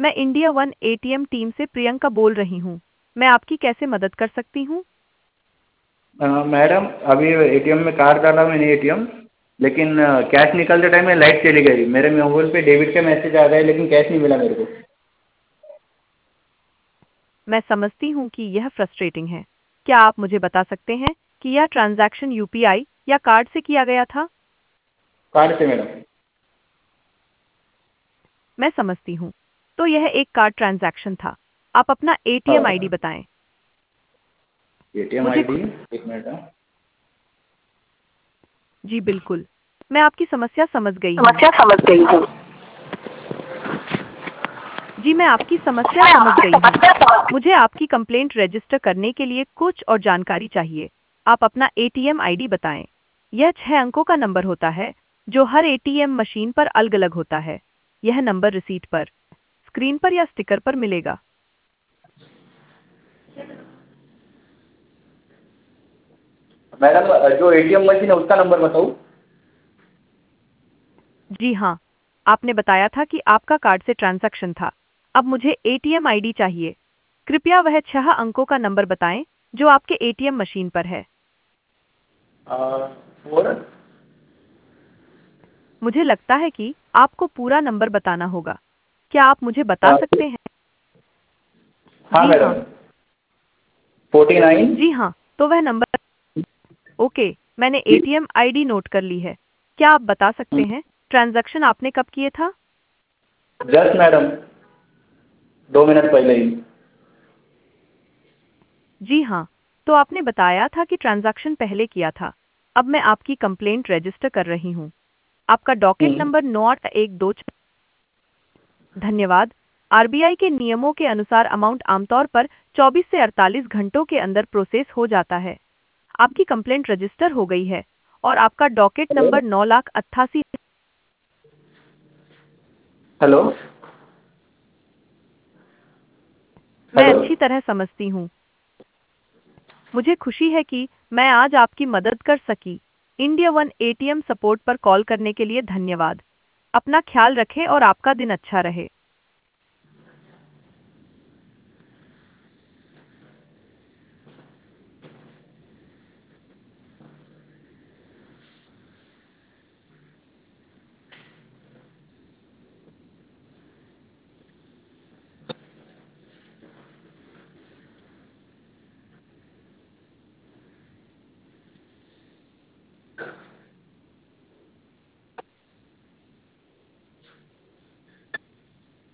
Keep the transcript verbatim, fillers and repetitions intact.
मैं India one ATM team से प्रियंका बोल रही हूँ। मैं आपकी कैसे मदद कर सकती हूँ? अ, मैडम अभी एटीएम में कार्ड डाला मैंने एटीएम, लेकिन अ, कैश निकालते टाइम में लाइट चली गई। मेरे मोबाइल पे डेबिट का मैसेज आ गया है, लेकिन कैश नहीं मिला मेरे को। मैं समझती हूँ कि यह फ्रस्ट्रेटिंग है। क्या आप मुझे बता सकते हैं कि यह ट्रांजैक्शन यूपीआई या कार्ड से किया गया था? कार्ड से मैडम। मैं समझती हूँ। तो यह एक कार्ड ट्रांजैक्शन था। आप अपना एटीएम आईडी हाँ। बताएं। एटीएम मुझे आईडी। खु- एक मिनट हाँ। जी बिल्कुल। मैं आपकी समस्या समझ गई हूँ। समस्या समझ गई हूँ। जी मैं आपकी समस्या मैं समझ आपकी गई हूँ। समस्या समझ मुझे आपकी कंप्लेंट रजिस्टर करने के लिए कुछ और जानकारी चाहिए। आप अपना एटीएम आईडी बताएं। यह छह अंकों का नंबर होता है जो हर एटीएम मशीन पर अलग-अलग होता है। यह नंबर रिसीट पर, स्क्रीन पर या स्टिकर पर मिलेगा। मैडम, जो एटीएम मशीन है उसका नंबर बताऊँ? जी हाँ, आपने बताया था कि आपका कार्ड से ट्रांजैक्शन था। अब मुझे एटीएम आईडी चाहिए। कृपया वह छह अंकों का नंबर बताएं जो आपके एटीएम मशीन पर है। फोर। मुझे लगता है कि आपको पूरा नंबर बताना होगा। क्या आप मुझे बता सकते हैं? हाँ जी हाँ। मैडम। Forty nine. जी हाँ, तो वह नंबर। ओके, मैंने एटीएम आईडी नोट कर ली है। क्या आप बता सकते हैं ट्रांजैक्शन आपने कब किए था? जस्ट मैडम, दो मिनट पहले ही। जी हाँ, तो आपने बताया था कि ट्रांजैक्शन पहले किया था। अब मैं आपकी कंप्लेंट रजिस्टर कर रही हूँ। आपका डॉकेट हम्म। नंबर नौ आठ एक दो। धन्यवाद। आरबीआई के नियमों के अनुसार अमाउंट आमतौर पर चौबीस से अड़तालीस घंटों के अंदर प्रोसेस हो जाता है। आपकी कंप्लेंट रजिस्टर हो गई है और आपका डॉकेट हेलो। नंबर नौ लाख अट्ठासी। हेलो। मैं हेलो। अच्छी तरह समझती हूँ। मुझे खुशी है कि मैं आज आपकी मदद कर सकी। इंडिया वन एटीएम सपोर्ट पर कॉल करने के लिए धन्यवाद। अपना ख्याल रखें और आपका दिन अच्छा रहे।